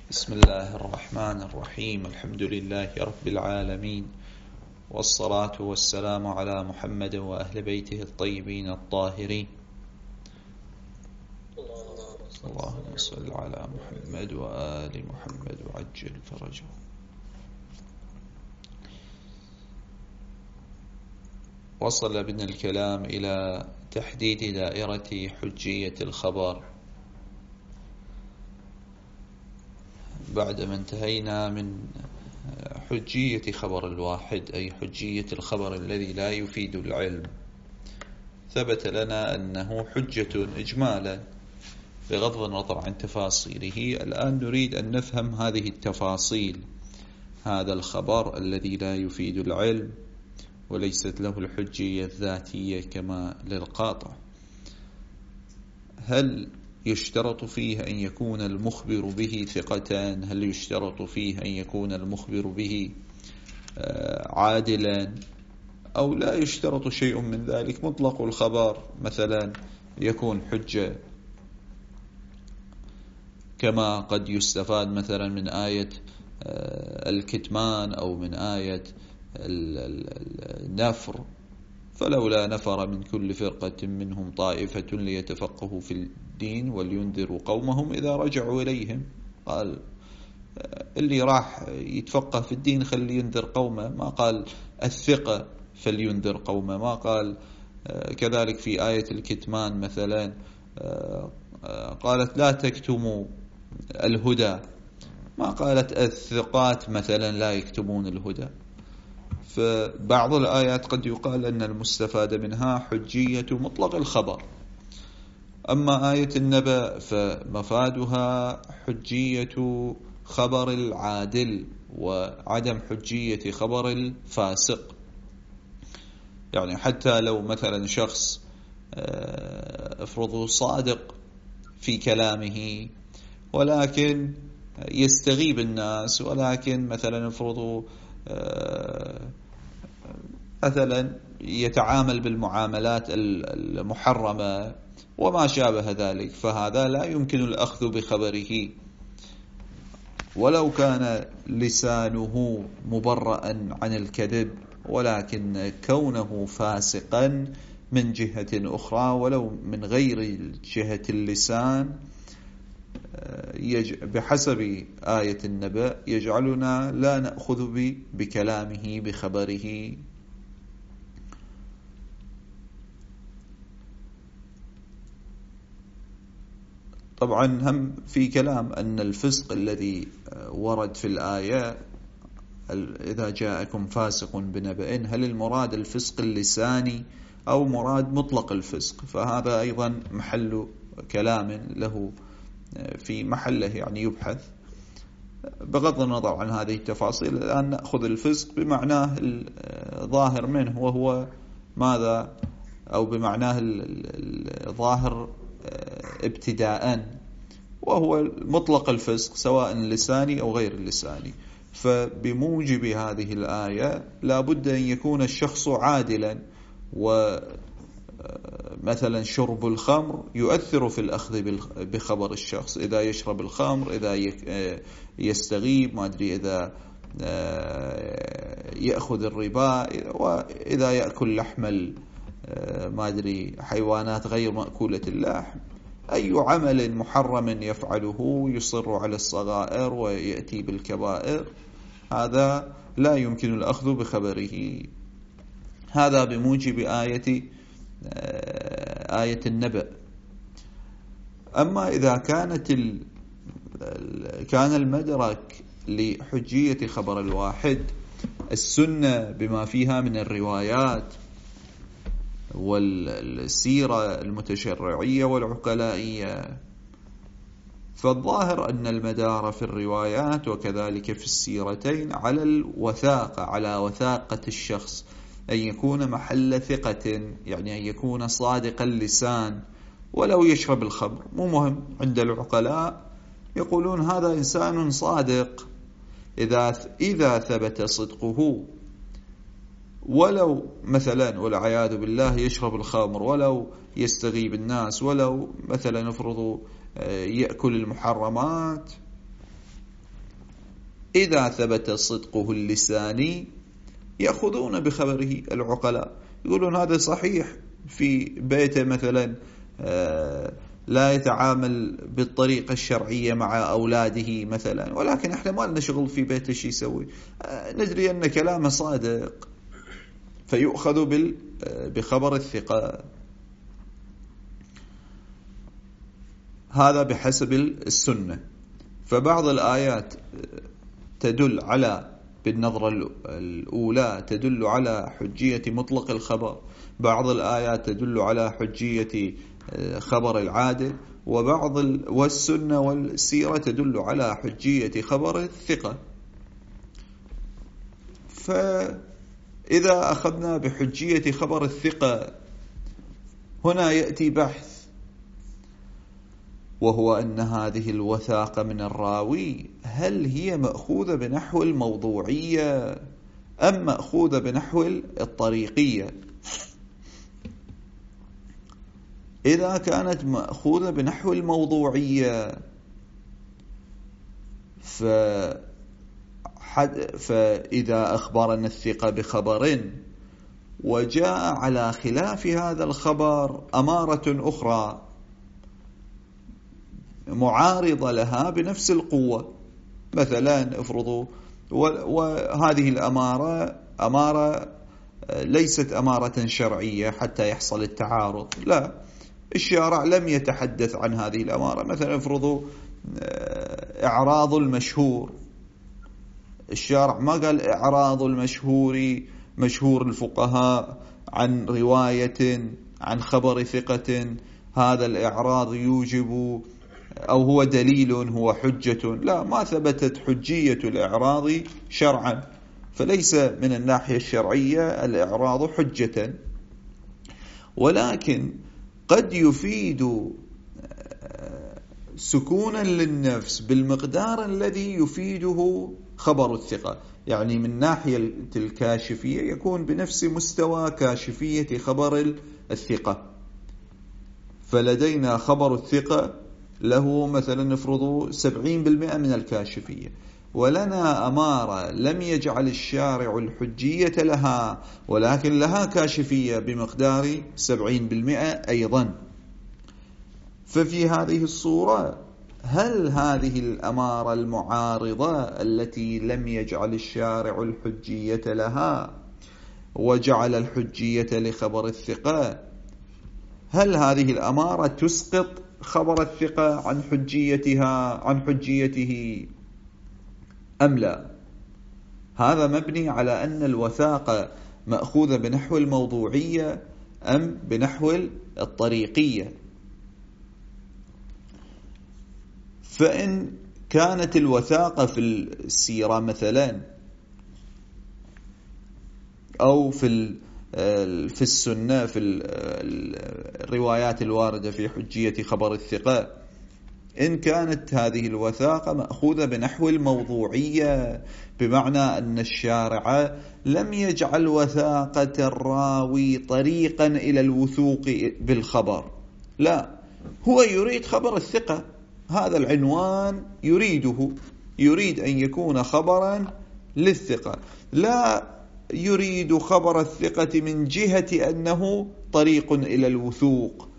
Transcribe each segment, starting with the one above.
بسم الله الرحمن الرحيم. الحمد لله رب العالمين، والصلاة والسلام على محمد وأهل بيته الطيبين الطاهرين. اللهم صل على محمد وآل محمد وعجل فرجه. وصل بنا الكلام إلى تحديد دائرة حجية الخبر بعدما انتهينا من حجية خبر الواحد، أي حجية الخبر الذي لا يفيد العلم. ثبت لنا أنه حجة إجمالا بغض النظر عن تفاصيله. الآن نريد أن نفهم هذه التفاصيل. هذا الخبر الذي لا يفيد العلم وليست له الحجية الذاتية كما للقاطع، هل يشترط فيه أن يكون المخبر به ثقة؟ هل يشترط فيه أن يكون المخبر به عادلا؟ أو لا يشترط شيء من ذلك؟ مطلق الخبر مثلا يكون حجة، كما قد يستفاد مثلا من آية الكتمان أو من آية النفر، فلولا نفر من كل فرقة منهم طائفة ليتفقهوا في الدين ولينذروا قومهم إذا رجعوا إليهم. قال اللي راح يتفقه في الدين خلي ينذر قومه، ما قال الثقة فلينذر قومه، ما قال. كذلك في آية الكتمان مثلا قالت لا تكتموا الهدى، ما قالت الثقات مثلا لا يكتمون الهدى. فبعض الآيات قد يقال أن المستفاد منها حجية مطلق الخبر. أما آية النبأ فمفادها حجية خبر العادل وعدم حجية خبر الفاسق. يعني حتى لو مثلا شخص افرضوا صادق في كلامه ولكن يستغيب الناس، ولكن مثلا افرضوا مثلا يتعامل بالمعاملات المحرمة وما شابه ذلك، فهذا لا يمكن الأخذ بخبره ولو كان لسانه مبرأ عن الكذب، ولكن كونه فاسقا من جهة أخرى ولو من غير جهة اللسان بحسب آية النبأ يجعلنا لا نأخذ بكلامه بخبره. طبعا هم في كلام أن الفسق الذي ورد في الآية إذا جاءكم فاسق بنبأ، هل المراد الفسق اللساني أو مراد مطلق الفسق؟ فهذا أيضا محل كلام له في محله، يعني يبحث. بغض النظر عن هذه التفاصيل، الآن نأخذ الفسق بمعناه الظاهر منه، وهو ماذا؟ أو بمعناه الظاهر ابتداء، وهو مطلق الفسق سواء لساني أو غير اللساني. فبموجب هذه الآية لا بد أن يكون الشخص عادلا، ومثلا شرب الخمر يؤثر في الأخذ بخبر الشخص، إذا يشرب الخمر، إذا يستغيب، ما أدري، إذا يأخذ الربا، وإذا يأكل لحم ما أدري حيوانات غير مأكولة اللحم، أي عمل محرم يفعله يصر على الصغائر ويأتي بالكبائر، هذا لا يمكن الأخذ بخبره. هذا بموجب آية النبأ. أما إذا كان المدرك لحجية خبر الواحد السنة بما فيها من الروايات والسيرة المتشرعية والعقلائية، فالظاهر أن المدار في الروايات وكذلك في السيرتين على الوثاقة، على وثاقة الشخص، أن يكون محل ثقة، يعني أن يكون صادق اللسان ولو يشرب الخمر، مو مهم. عند العقلاء يقولون هذا إنسان صادق إذا ثبت صدقه، ولو مثلا والعياذ بالله يشرب الخمر، ولو يستغيب الناس، ولو مثلا نفرض يأكل المحرمات، إذا ثبت صدقه اللساني يأخذون بخبره العقلاء، يقولون هذا صحيح في بيته مثلا لا يتعامل بالطريقة الشرعية مع أولاده مثلا، ولكن احنا ما لنا شغل في بيته شي يسوي، ندري أن كلامه صادق، فيؤخذ بخبر الثقة. هذا بحسب السنة. فبعض الآيات تدل على بالنظرة الأولى تدل على حجية مطلق الخبر، بعض الآيات تدل على حجية خبر العادل، والسنة والسيرة تدل على حجية خبر الثقة. فإذا أخذنا بحجية خبر الثقة هنا يأتي بحث، وهو أن هذه الوثاقة من الراوي هل هي مأخوذة بنحو الموضوعية أم مأخوذة بنحو الطريقية؟ إذا كانت مأخوذة بنحو الموضوعية فإذا أخبرنا الثقة بخبر وجاء على خلاف هذا الخبر أمارة أخرى معارضة لها بنفس القوة، مثلا افرضوا وهذه أمارة ليست أمارة شرعية حتى يحصل التعارض، لا، الشارع لم يتحدث عن هذه الأمارة، مثلا افرضوا إعراض المشهور، الشارع ما قال إعراض مشهور الفقهاء عن رواية عن خبر ثقة هذا الإعراض يوجب أو هو دليل هو حجة، لا، ما ثبتت حجية الإعراض شرعا، فليس من الناحية الشرعية الإعراض حجة، ولكن قد يفيد سكونا للنفس بالمقدار الذي يفيده خبر الثقة، يعني من ناحية الكاشفية يكون بنفس مستوى كاشفية خبر الثقة. فلدينا خبر الثقة له مثلا نفرض 70% من الكاشفية، ولنا أمارة لم يجعل الشارع الحجية لها ولكن لها كاشفية بمقدار 70% أيضا. ففي هذه الصورة هل هذه الأمارة المعارضة التي لم يجعل الشارع الحجية لها وجعل الحجية لخبر الثقة، هل هذه الأمارة تسقط خبر الثقة عن حجيته أم لا؟ هذا مبني على أن الوثاقة مأخوذة بنحو الموضوعية أم بنحو الطريقية. فإن كانت الوثاقة في السيرة مثلا أو في السنة في الروايات الواردة في حجية خبر الثقة، إن كانت هذه الوثاقة مأخوذة بنحو الموضوعية بمعنى أن الشارع لم يجعل وثاقة الراوي طريقا إلى الوثوق بالخبر، لا، هو يريد خبر الثقة، هذا العنوان يريد أن يكون خبرا للثقة، لا يريد خبر الثقة من جهة أنه طريق إلى الوثوق،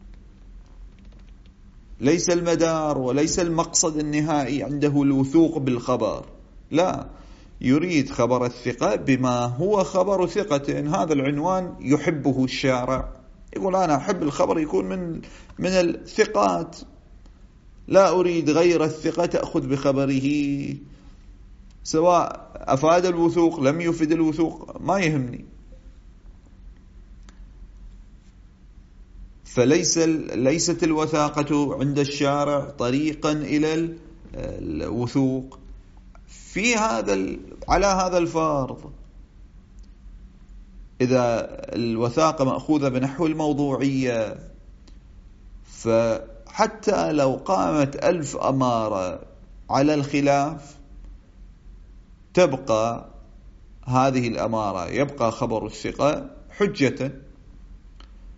ليس المدار وليس المقصد النهائي عنده الوثوق بالخبر، لا، يريد خبر الثقة بما هو خبر ثقة. هذا العنوان يحبه الشارع، يقول أنا أحب الخبر يكون من الثقات، لا أريد غير الثقة تأخذ بخبره، سواء أفاد الوثوق لم يفد الوثوق ما يهمني. ليست الوثاقة عند الشارع طريقا إلى الوثوق على هذا الفرض. إذا الوثاقة مأخوذة بنحو الموضوعية، فحتى لو قامت 1000 أمارة على الخلاف تبقى هذه الأمارة، يبقى خبر الثقة حجة،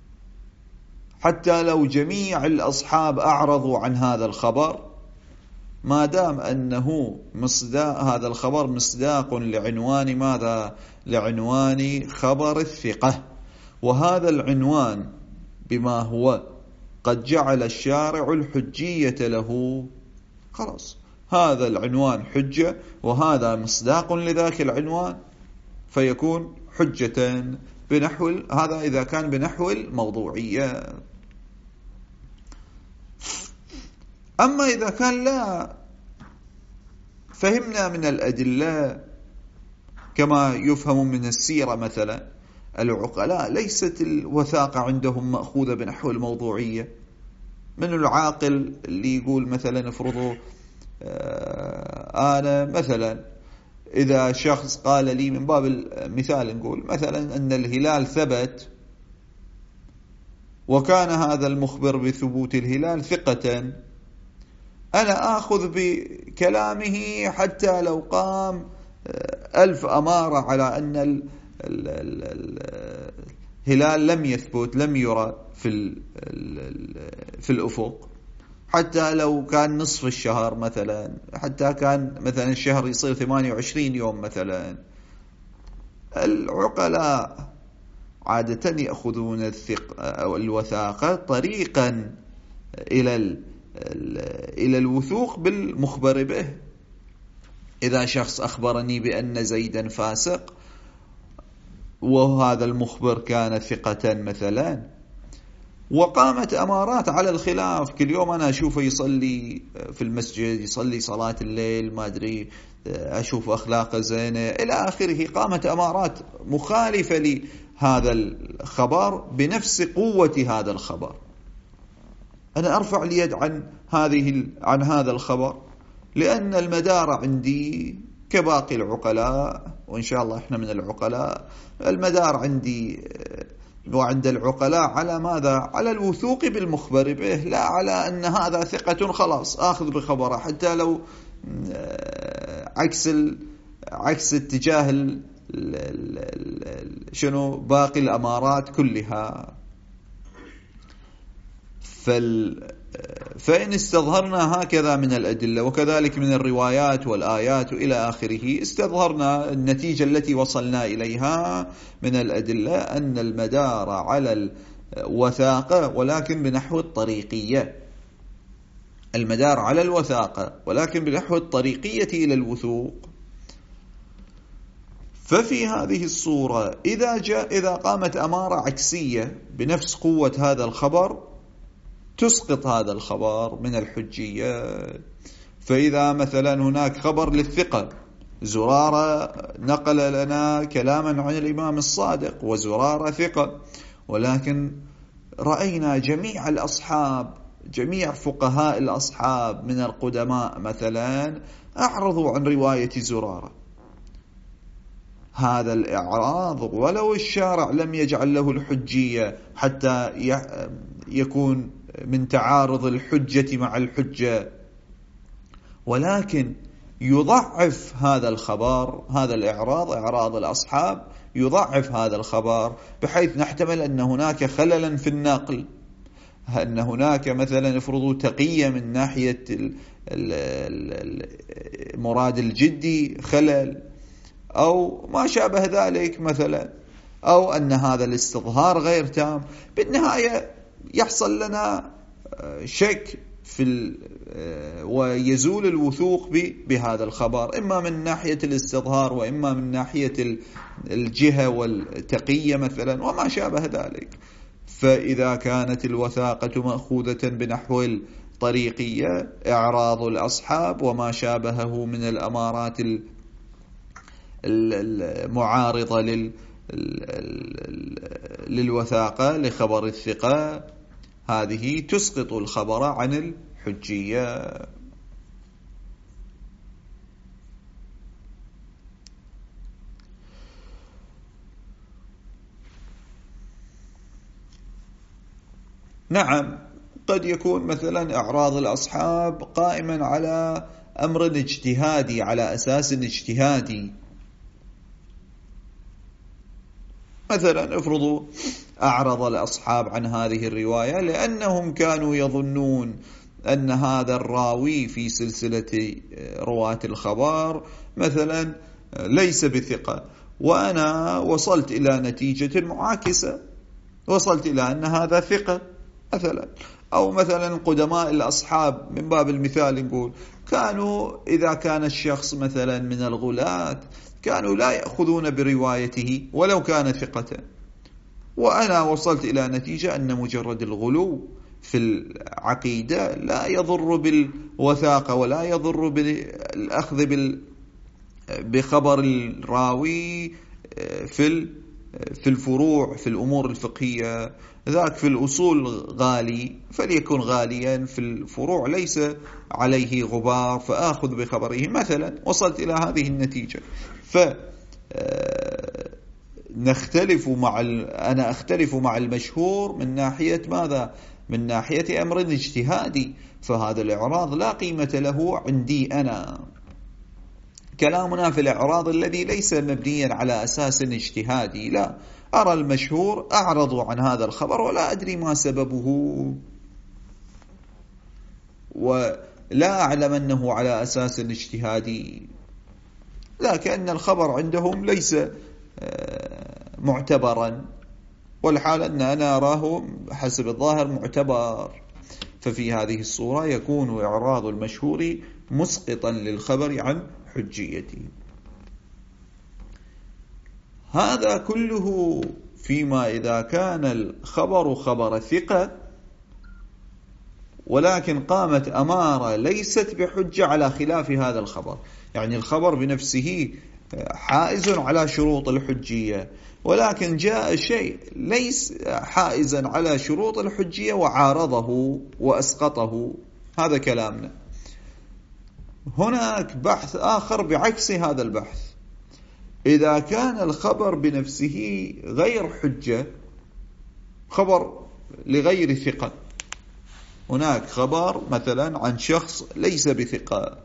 حتى لو جميع الأصحاب أعرضوا عن هذا الخبر ما دام أنه هذا الخبر مصداق لعنوان ماذا؟ لعنوان خبر الثقة، وهذا العنوان بما هو قد جعل الشارع الحجية له، خلاص هذا العنوان حجة وهذا مصداق لذاك العنوان، فيكون حجة بنحو هذا إذا كان بنحو الموضوعية. أما إذا كان لا، فهمنا من الأدلة كما يفهم من السيرة مثلا، العقلاء ليست الوثاقة عندهم مأخوذة بنحو الموضوعية. من العاقل اللي يقول مثلا افرضوا أنا مثلا إذا شخص قال لي من باب المثال نقول مثلا أن الهلال ثبت، وكان هذا المخبر بثبوت الهلال ثقة، أنا آخذ بكلامه حتى لو قام 1000 أمارة على أن الهلال لم يثبت، لم يرى في الأفق، حتى لو كان نصف الشهر مثلا، حتى كان مثلا الشهر يصير 28 يوم مثلا. العقلاء عادة يأخذون الوثاقة طريقا إلى الوثوق بالمخبر به. إذا شخص أخبرني بأن زيدا فاسق وهذا المخبر كان ثقة مثلا، وقامت أمارات على الخلاف، كل يوم أنا أشوفه يصلي في المسجد، يصلي صلاة الليل، ما أدري أشوف أخلاقه زينة إلى آخره، قامت أمارات مخالفة لهذا الخبر بنفس قوة هذا الخبر، أنا أرفع اليد عن هذا الخبر، لأن المدار عندي كباقي العقلاء، وإن شاء الله إحنا من العقلاء، المدار عندي وعند العقلاء على ماذا؟ على الوثوق بالمخبر به، لا على أن هذا ثقة خلاص آخذ بخبره حتى لو عكس اتجاه شنو باقي الأمارات كلها. فإن استظهرنا هكذا من الأدلة وكذلك من الروايات والآيات إلى آخره، استظهرنا النتيجة التي وصلنا إليها من الأدلة أن المدار على الوثاقة ولكن بنحو الطريقية، المدار على الوثاقة ولكن بنحو الطريقية إلى الوثوق. ففي هذه الصورة إذا قامت أمارة عكسية بنفس قوة هذا الخبر تسقط هذا الخبر من الحجية. فإذا مثلا هناك خبر للثقة، زرارة نقل لنا كلاما عن الإمام الصادق وزرارة ثقة، ولكن رأينا جميع الأصحاب، جميع فقهاء الأصحاب من القدماء مثلا أعرضوا عن رواية زرارة. هذا الإعراض ولو الشارع لم يجعل له الحجية حتى يكون من تعارض الحجة مع الحجة، ولكن يضعف هذا الخبر، هذا الإعراض، إعراض الأصحاب يضعف هذا الخبر، بحيث نحتمل أن هناك خللا في النقل، أن هناك مثلا افرضوا تقية من ناحية مراد الجدي خلل أو ما شابه ذلك مثلا، أو أن هذا الاستظهار غير تام. بالنهاية يحصل لنا شك ويزول الوثوق بهذا الخبر، إما من ناحية الاستظهار وإما من ناحية الجهة والتقية مثلا وما شابه ذلك. فإذا كانت الوثاقة مأخوذة بنحو الطريقية، إعراض الأصحاب وما شابهه من الأمارات المعارضة للوثاقة لخبر الثقة، هذه تسقط الخبر عن الحجية. نعم، قد يكون مثلا إعراض الأصحاب قائما على أمر اجتهادي، على أساس اجتهادي. مثلا افرضوا أعرض الأصحاب عن هذه الرواية لأنهم كانوا يظنون أن هذا الراوي في سلسلة رواة الخبر مثلا ليس بثقة، وأنا وصلت إلى نتيجة معاكسة، وصلت إلى أن هذا ثقة مثلا. أو مثلا قدماء الأصحاب من باب المثال نقول كانوا إذا كان الشخص مثلا من الغلاة كانوا لا يأخذون بروايته ولو كان ثقة، وأنا وصلت إلى نتيجة أن مجرد الغلو في العقيدة لا يضر بالوثاقة ولا يضر بالأخذ بخبر الراوي في الفروع في الأمور الفقهية. ذاك في الأصول غالي فليكن غاليا، في الفروع ليس عليه غبار فآخذ بخبره مثلا. وصلت إلى هذه النتيجة. أنا أختلف مع المشهور من ناحية ماذا؟ من ناحية أمر اجتهادي، فهذا الإعراض لا قيمة له عندي أنا. كلامنا في الإعراض الذي ليس مبنيا على أساس اجتهادي، لا، أرى المشهور أعرض عن هذا الخبر ولا أدري ما سببه، ولا أعلم أنه على أساس اجتهادي، لكن الخبر عندهم ليس معتبرا، والحال أن أنا أراه حسب الظاهر معتبر. ففي هذه الصورة يكون إعراض المشهور مسقطا للخبر عن حجيته. هذا كله فيما إذا كان الخبر خبر ثقة، ولكن قامت أمارة ليست بحجة على خلاف هذا الخبر. يعني الخبر بنفسه حائز على شروط الحجية، ولكن جاء شيء ليس حائزا على شروط الحجية وعارضه وأسقطه. هذا كلامنا. هناك بحث آخر بعكس هذا البحث. إذا كان الخبر بنفسه غير حجة، خبر لغير ثقة، هناك خبر مثلا عن شخص ليس بثقة،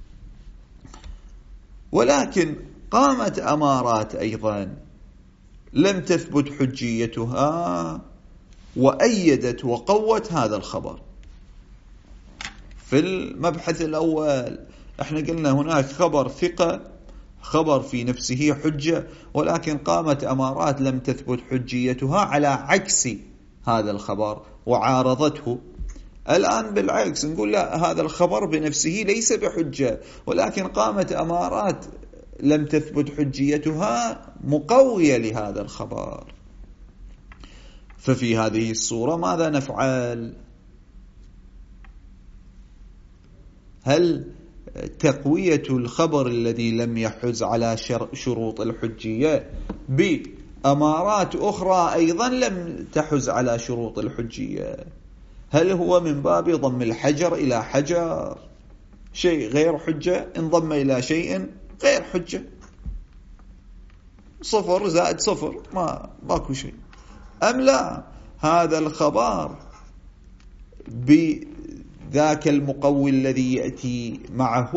ولكن قامت أمارات أيضا لم تثبت حجيتها وأيدت وقوت هذا الخبر. في المبحث الأول احنا قلنا هناك خبر ثقة، خبر في نفسه حجة، ولكن قامت أمارات لم تثبت حجيتها على عكس هذا الخبر وعارضته. الآن بالعكس نقول لا، هذا الخبر بنفسه ليس بحجة، ولكن قامت أمارات لم تثبت حجيتها مقوية لهذا الخبر. ففي هذه الصورة ماذا نفعل؟ هل تقوية الخبر الذي لم يحز على شروط الحجية بأمارات أخرى أيضا لم تحز على شروط الحجية، هل هو من باب ضم الحجر إلى حجر؟ شيء غير حجة انضم إلى شيء غير حجة، 0 زائد 0 ماكو شيء. أم لا، هذا الخبر بذاك المقوي الذي يأتي معه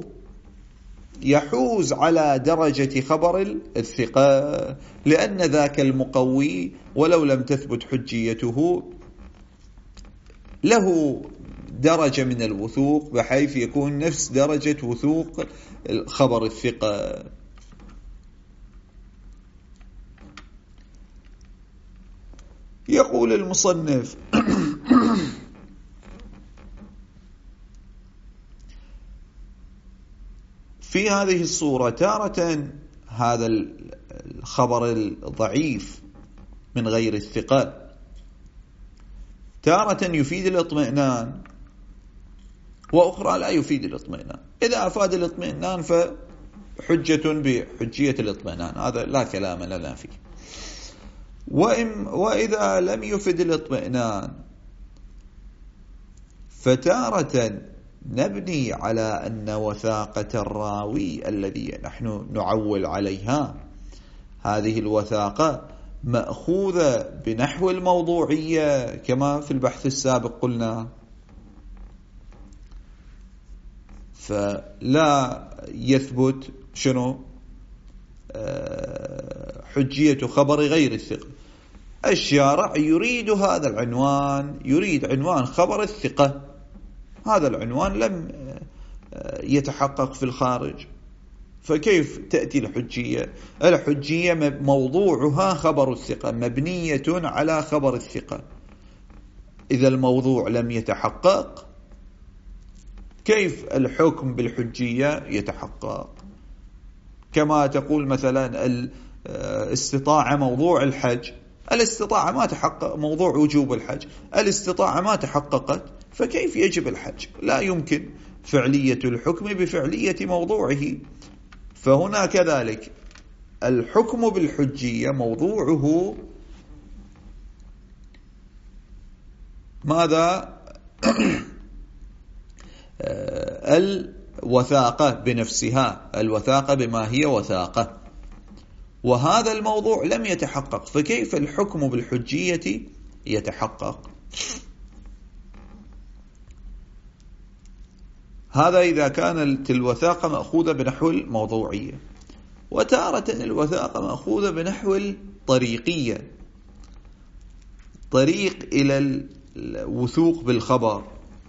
يحوز على درجة خبر الثقة، لأن ذاك المقوي ولو لم تثبت حجيته له درجة من الوثوق بحيث يكون نفس درجة وثوق خبر الثقة. يقول المصنف في هذه الصورة تارة هذا الخبر الضعيف من غير الثقة تارة يفيد الاطمئنان، وأخرى لا يفيد الاطمئنان. إذا أفاد الاطمئنان فحجة بحجية الاطمئنان، هذا لا كلام لنا فيه. وإذا لم يفد الاطمئنان فتارة نبني على أن وثاقة الراوي الذي نحن نعول عليها، هذه الوثاقة مأخوذة بنحو الموضوعية كما في البحث السابق قلنا، فلا يثبت حجية خبر غير الثقة. الشارع يريد هذا العنوان، يريد عنوان خبر الثقة، هذا العنوان لم يتحقق في الخارج، فكيف تأتي الحجية؟ الحجية موضوعها خبر الثقة، مبنية على خبر الثقة. إذا الموضوع لم يتحقق كيف الحكم بالحجية يتحقق؟ كما تقول مثلا الاستطاعة موضوع الحج، الاستطاعة ما تحقق، موضوع وجوب الحج، الاستطاعة ما تحققت، فكيف يجب الحج؟ لا يمكن فعلية الحكم بفعلية موضوعه. فهنا كذلك الحكم بالحجية موضوعه ماذا؟ الوثاقة بنفسها، الوثاقة بما هي وثاقة، وهذا الموضوع لم يتحقق، فكيف الحكم بالحجية يتحقق؟ هذا إذا كانت الوثاقة مأخوذة بنحو الموضوعية. وتارة الوثاقة مأخوذة بنحو الطريقية، طريق إلى الوثوق بالخبر.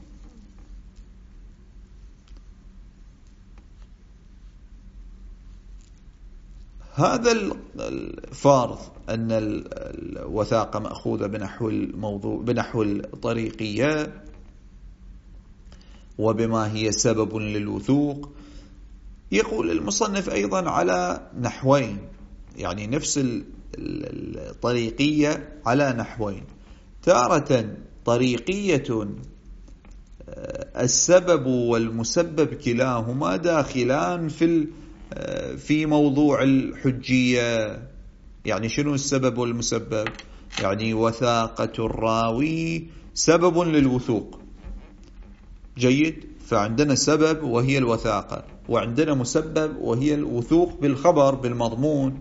هذا الفرض أن الوثاقة مأخوذة بنحو الطريقية وبما هي سبب للوثوق. يقول المصنف أيضا على نحوين، يعني نفس الطريقية على نحوين. تارة طريقية السبب والمسبب كلاهما داخلان في موضوع الحجية. يعني شنو السبب والمسبب؟ يعني وثاقة الراوي سبب للوثوق، جيد، فعندنا سبب وهي الوثاقة، وعندنا مسبب وهي الوثوق بالخبر بالمضمون.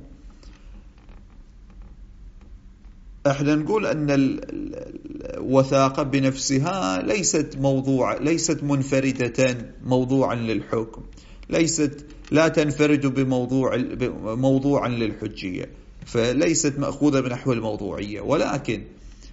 احنا نقول ان الوثاقة بنفسها ليست منفردة موضوعا للحكم، لا تنفرد بموضوعا للحجية، فليست مأخوذة بنحو الموضوعية، ولكن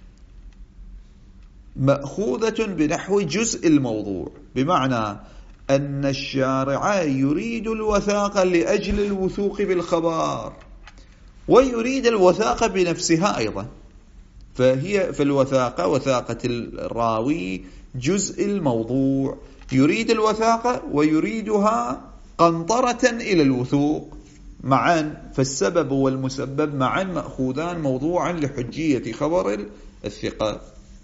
مأخوذة بنحو جزء الموضوع، بمعنى أن الشارع يريد الوثاقة لأجل الوثوق بالخبر، ويريد الوثاقة بنفسها أيضا. فالوثاقة وثاقة الراوي جزء الموضوع، يريد الوثاقة ويريدها قنطرة إلى الوثوق معا، فالسبب والمسبب معا مأخوذان موضوعا لحجية خبر الثقة.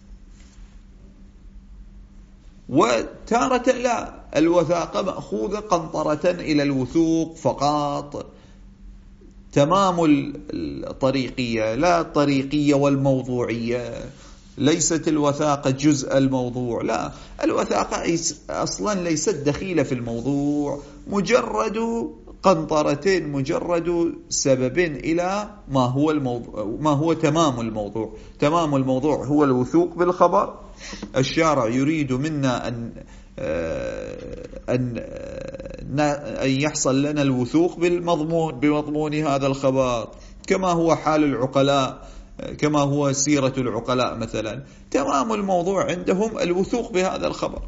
وتارة لا، الوثاقة مأخوذة قنطرة إلى الوثوق فقط، تمام الطريقية، لا الطريقية والموضوعية. ليست الوثاقة جزء الموضوع، لا، الوثاقة أصلا ليست دخيلة في الموضوع، مجرد قنطرتين، مجرد سبب إلى ما هو تمام الموضوع. تمام الموضوع هو الوثوق بالخبر. الشارع يريد منا أن يحصل لنا الوثوق بمضمون هذا الخبر، كما هو حال العقلاء، كما هو سيرة العقلاء مثلا. تمام الموضوع عندهم الوثوق بهذا الخبر.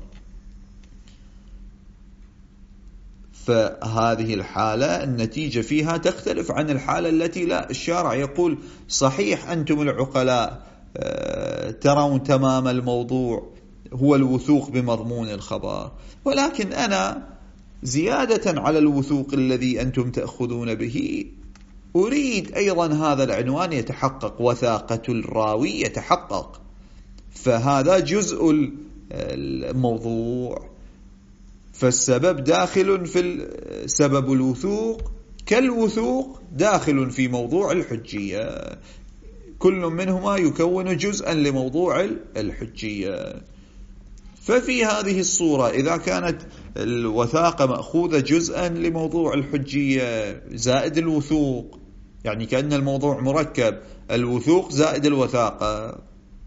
فهذه الحالة النتيجة فيها تختلف عن الحالة التي لا، الشارع يقول صحيح أنتم العقلاء ترون تمام الموضوع هو الوثوق بمضمون الخبر، ولكن أنا زيادة على الوثوق الذي أنتم تأخذون به أريد أيضا هذا العنوان يتحقق، وثاقة الراوي يتحقق، فهذا جزء الموضوع. فالسبب داخل في سبب الوثوق كالوثوق داخل في موضوع الحجية، كل منهما يكون جزءا لموضوع الحجية. ففي هذه الصورة إذا كانت الوثاقة مأخوذة جزءا لموضوع الحجية زائد الوثوق، يعني كأن الموضوع مركب، الوثوق زائد الوثاقة،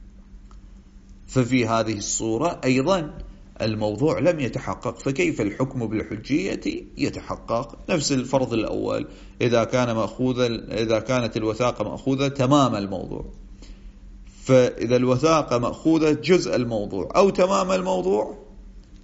ففي هذه الصورة أيضا الموضوع لم يتحقق، فكيف الحكم بالحجية يتحقق؟ نفس الفرض الأول، إذا كانت الوثاقة مأخوذة تمام الموضوع، فإذا الوثاقة مأخوذة جزء الموضوع أو تمام الموضوع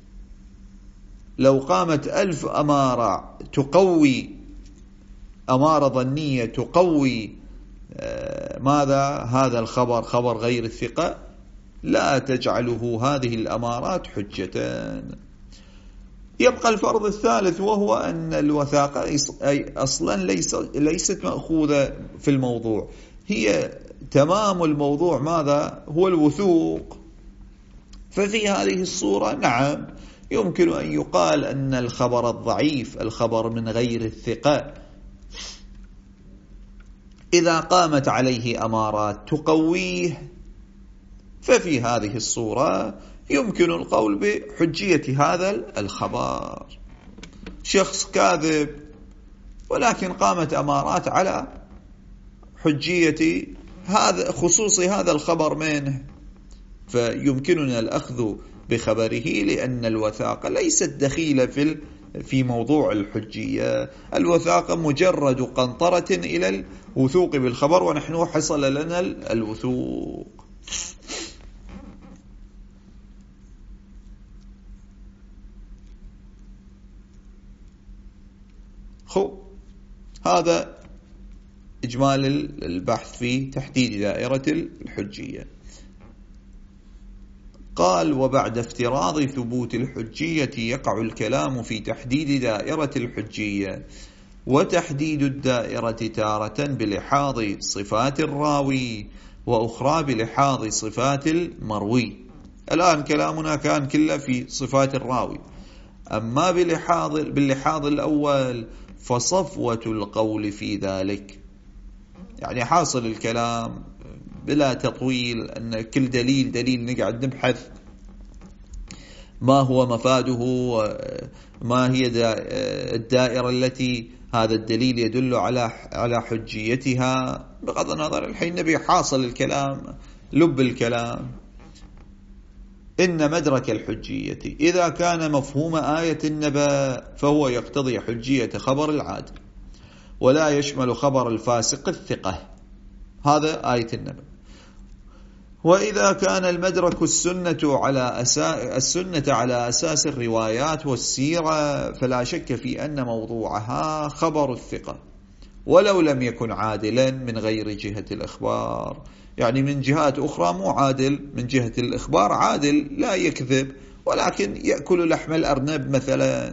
لو قامت 1000 أمارة تقوي، أمارة ظنية تقوي ماذا؟ هذا الخبر، خبر غير الثقة، لا تجعله هذه الأمارات حجة. يبقى الفرض الثالث، وهو أن الوثاقة أصلا ليست مأخوذة في الموضوع، هي تمام الموضوع ماذا؟ هو الوثوق. ففي هذه الصورة نعم يمكن أن يقال أن الخبر الضعيف، الخبر من غير الثقة، إذا قامت عليه أمارات تقويه، ففي هذه الصورة يمكن القول بحجية هذا الخبر. شخص كاذب ولكن قامت أمارات على حجية هذا، خصوص هذا الخبر منه، فيمكننا الأخذ بخبره، لأن الوثاقة ليست دخيلة في موضوع الحجية. الوثاقة مجرد قنطرة إلى الوثوق بالخبر، ونحن حصل لنا الوثوق. هذا إجمال البحث في تحديد دائرة الحجية. قال: وبعد افتراض ثبوت الحجية يقع الكلام في تحديد دائرة الحجية. وتحديد الدائرة تارة بلحاظ صفات الراوي، وأخرى بلحاظ صفات المروي. الآن كلامنا كان كله في صفات الراوي، أما باللحاظ الأول فصفوة القول في ذلك، يعني حاصل الكلام بلا تطويل أن كل دليل نقعد نبحث ما هو مفاده، ما هي الدائرة التي هذا الدليل يدل على حجيتها. بغض النظر الحين نبي حاصل الكلام، لب الكلام، إن مدرك الحجية إذا كان مفهوم آية النبأ فهو يقتضي حجية خبر العادل، ولا يشمل خبر الفاسق الثقة، هذا آية النبأ. وإذا كان المدرك السنة على أساس الروايات والسيرة، فلا شك في أن موضوعها خبر الثقة، ولو لم يكن عادلا من غير جهة الإخبار، يعني من جهات أخرى مو عادل، من جهة الإخبار عادل لا يكذب، ولكن يأكل لحم الأرنب مثلا.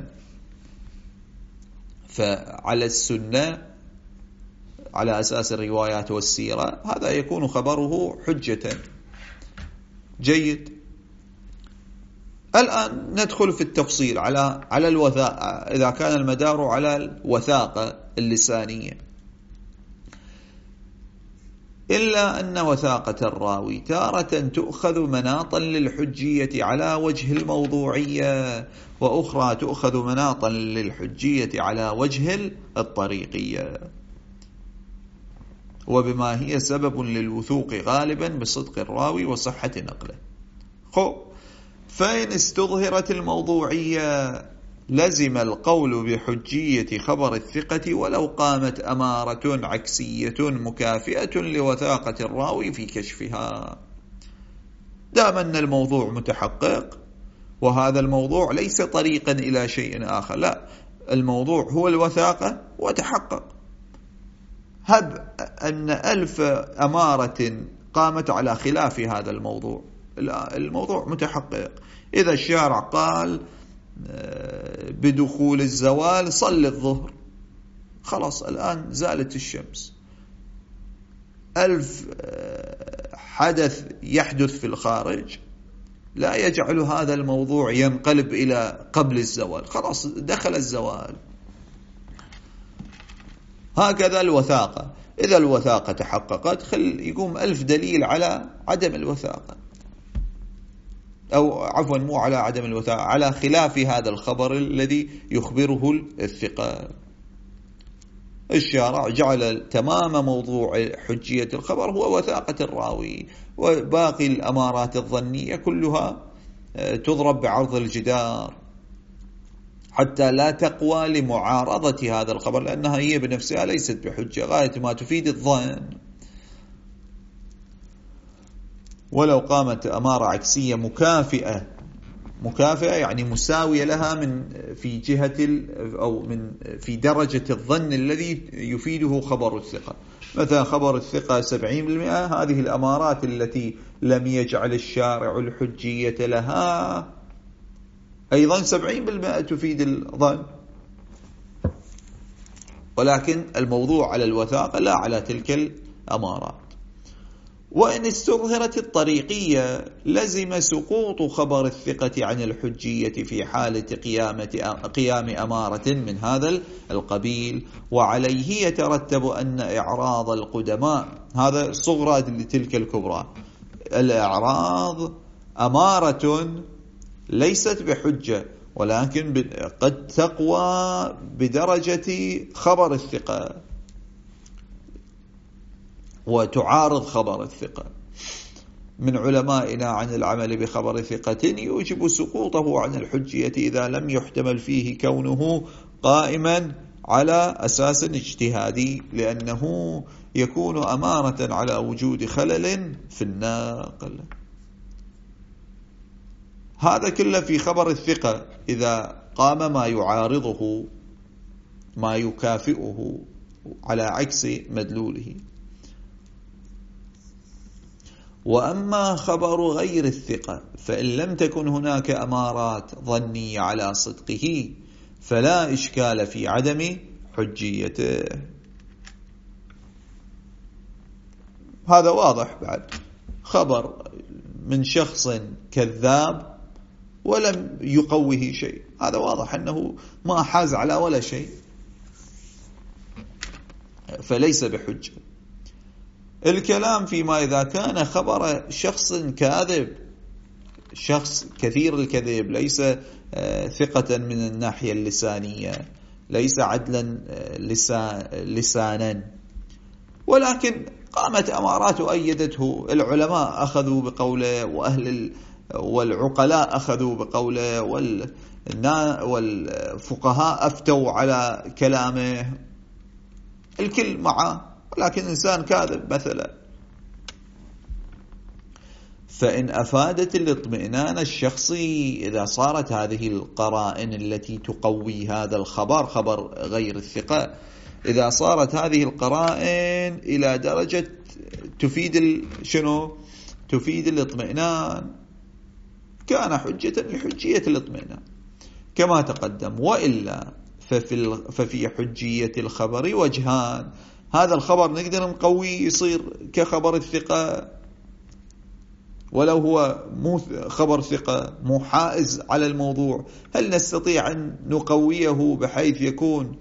فعلى السنة على أساس الروايات والسيرة هذا يكون خبره حجة. جيد. الآن ندخل في التفصيل على الوثاقة، إذا كان المدار على الوثاقة اللسانية. إلا أن وثاقة الراوي تارة تؤخذ مناطا للحجية على وجه الموضوعية، وأخرى تؤخذ مناطا للحجية على وجه الطريقية، وبما هي سبب للوثوق غالبا بصدق الراوي وصحة نقله. فإن استظهرت الموضوعية لزم القول بحجية خبر الثقة، ولو قامت أمارة عكسية مكافئة لوثاقة الراوي في كشفها، دام أن الموضوع متحقق، وهذا الموضوع ليس طريقا إلى شيء آخر، لا، الموضوع هو الوثاقة وتحقق. هب أن 1000 أمارة قامت على خلاف هذا الموضوع، الموضوع متحقق. إذا الشارع قال بدخول الزوال صل الظهر، خلاص الآن زالت الشمس. 1000 حدث يحدث في الخارج لا يجعل هذا الموضوع ينقلب إلى قبل الزوال، خلاص دخل الزوال. هكذا الوثاقة، إذا الوثاقة تحققت يقوم 1000 دليل على عدم الوثاقة، أو عفوا مو على عدم الوثاقة، على خلاف هذا الخبر الذي يخبره الثقة. الشارع جعل تمام موضوع حجية الخبر هو وثاقة الراوي، وباقي الأمارات الظنية كلها تضرب بعرض الجدار حتى لا تقوى لمعارضة هذا الخبر، لأنها هي بنفسها ليست بحجة، غاية ما تفيد الظن. ولو قامت أمارة عكسية مكافئة يعني مساوية لها في جهة أو في درجة الظن الذي يفيده خبر الثقة. مثلا خبر الثقة 70%، هذه الأمارات التي لم يجعل الشارع الحجية لها أيضا 70% تفيد الظن، ولكن الموضوع على الوثاقة لا على تلك الأمارات. وإن استظهرت الطريقية لزم سقوط خبر الثقة عن الحجية في حالة قيام أمارة من هذا القبيل، وعليه يترتب أن إعراض القدماء، هذا صغرى لتلك الكبرى، الإعراض أمارة ليست بحجة، ولكن قد تقوى بدرجة خبر الثقة وتعارض خبر الثقة. من علمائنا عن العمل بخبر ثقة يوجب سقوطه عن الحجية إذا لم يحتمل فيه كونه قائما على أساس اجتهادي، لأنه يكون أمارة على وجود خلل في الناقل. هذا كله في خبر الثقة إذا قام ما يعارضه ما يكافئه على عكس مدلوله. وأما خبر غير الثقة فإن لم تكن هناك أمارات ظنية على صدقه فلا إشكال في عدم حجيته. هذا واضح. بعد خبر من شخص كذاب ولم يقوه شيء، هذا واضح أنه ما حاز على ولا شيء، فليس بحجة. الكلام فيما إذا كان خبر شخص كاذب، شخص كثير الكذب، ليس ثقة من الناحية اللسانية، ليس عدلا لسانا، ولكن قامت أمارات أيدته، العلماء أخذوا بقوله والعقلاء أخذوا بقوله والفقهاء أفتوا على كلامه، الكل معه، ولكن إنسان كاذب مثلا. فإن أفادت الاطمئنان الشخصي إذا صارت هذه القرائن التي تقوي هذا الخبر، خبر غير الثقة، إذا صارت هذه القرائن إلى درجة تفيد تفيد الاطمئنان، كان حجة لحجية الاطمئنان كما تقدم. وإلا ففي حجية الخبر وجهان. هذا الخبر نقدر نقويه يصير كخبر الثقة ولو هو مو خبر ثقة، مو حائز على الموضوع. هل نستطيع أن نقويه بحيث يكون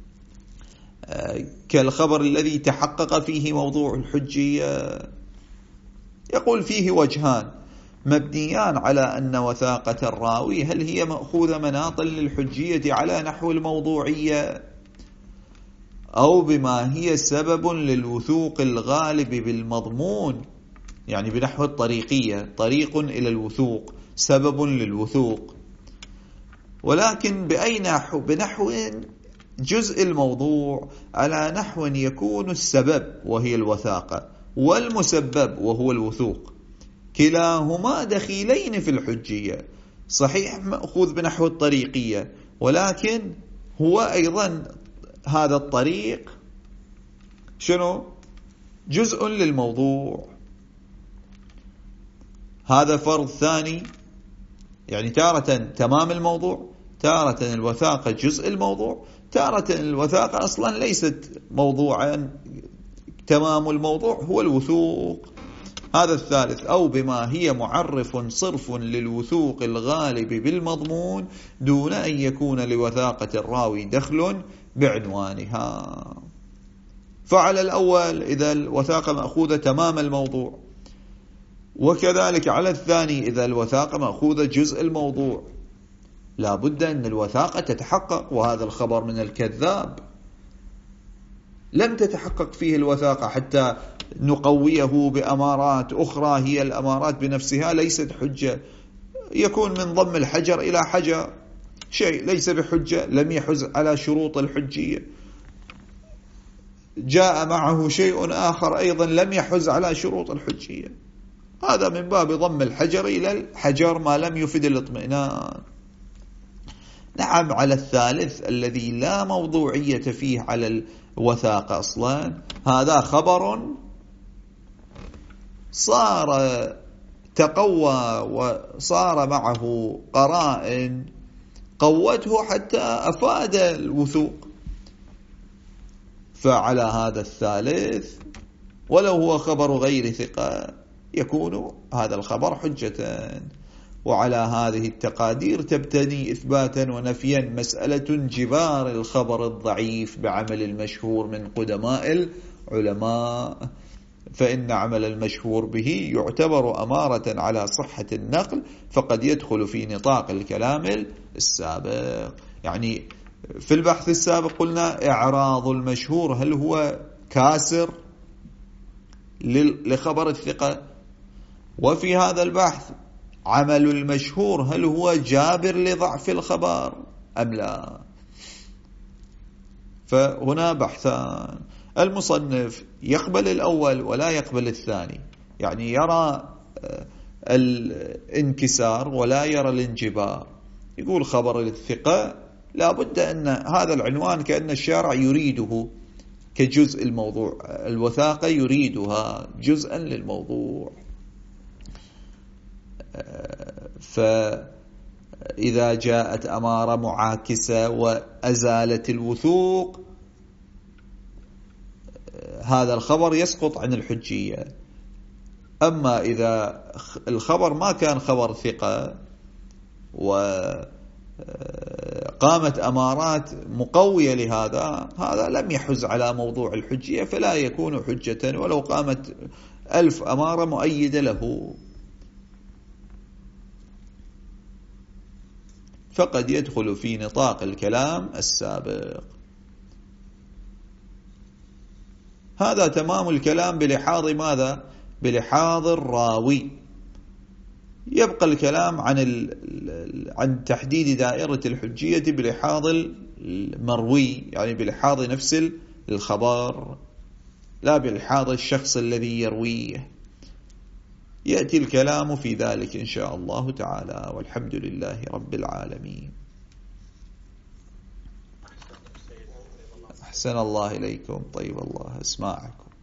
كالخبر الذي تحقق فيه موضوع الحجية؟ يقول فيه وجهان مبنيان على أن وثاقة الراوي هل هي مأخوذة مناطا للحجية على نحو الموضوعية، أو بما هي سبب للوثوق الغالب بالمضمون، يعني بنحو الطريقية، طريق إلى الوثوق، سبب للوثوق، ولكن بأي نحو؟ بنحو جزء الموضوع على نحو يكون السبب وهي الوثاقة والمسبب وهو الوثوق كلاهما دخيلين في الحجية. صحيح مأخوذ بنحو الطريقية، ولكن هو أيضا هذا الطريق جزء للموضوع. هذا فرض ثاني، يعني تارة تمام الموضوع، تارة الوثاقة جزء الموضوع، تارة الوثاقة أصلا ليست موضوعا، تمام الموضوع هو الوثوق. هذا الثالث، أو بما هي معرف صرف للوثوق الغالب بالمضمون دون أن يكون لوثاقة الراوي دخل بعنوانها. فعلى الأول إذا الوثاقة مأخوذة تمام الموضوع، وكذلك على الثاني إذا الوثاقة مأخوذة جزء الموضوع، لا بد أن الوثاقة تتحقق. وهذا الخبر من الكذاب لم تتحقق فيه الوثاقة حتى نقويه بأمارات أخرى، هي الأمارات بنفسها ليست حجة، يكون من ضم الحجر إلى حجر، شيء ليس بحجة، لم يحز على شروط الحجية. جاء معه شيء آخر أيضا لم يحز على شروط الحجية، هذا من باب ضم الحجر إلى الحجر ما لم يفد الاطمئنان. نعم، على الثالث الذي لا موضوعية فيه على الوثاقة أصلا، هذا خبر صار تقوى وصار معه قرائن قوته حتى أفاد الوثوق. فعلى هذا الثالث ولو هو خبر غير ثقة يكون هذا الخبر حجة. وعلى هذه التقادير تبتني إثباتا ونفيا مسألة انجبار الخبر الضعيف بعمل المشهور من قدماء العلماء، فإن عمل المشهور به يعتبر أمارة على صحة النقل، فقد يدخل في نطاق الكلام السابق. يعني في البحث السابق قلنا إعراض المشهور هل هو كاسر لخبر الثقة، وفي هذا البحث عمل المشهور هل هو جابر لضعف الخبر أم لا. فهنا بحثان، المصنف يقبل الأول ولا يقبل الثاني، يعني يرى الانكسار ولا يرى الانجبار. يقول خبر الثقة لا بد أن هذا العنوان كأن الشارع يريده كجزء الموضوع، الوثاقة يريدها جزءا للموضوع. فإذا جاءت أمارة معاكسة وأزالت الوثوق هذا الخبر يسقط عن الحجية. أما إذا الخبر ما كان خبر ثقة وقامت أمارات مقوية لهذا، هذا لم يحز على موضوع الحجية فلا يكون حجة ولو قامت 1000 أمارة مؤيدة له. فقد يدخل في نطاق الكلام السابق. هذا تمام الكلام بلحاظ ماذا؟ بلحاظ الراوي. يبقى الكلام عن تحديد دائرة الحجية بلحاظ المروي، يعني بلحاظ نفس الخبر لا بلحاظ الشخص الذي يرويه. يأتي الكلام في ذلك إن شاء الله تعالى، والحمد لله رب العالمين. أحسن الله إليكم، طيب الله أسماعكم.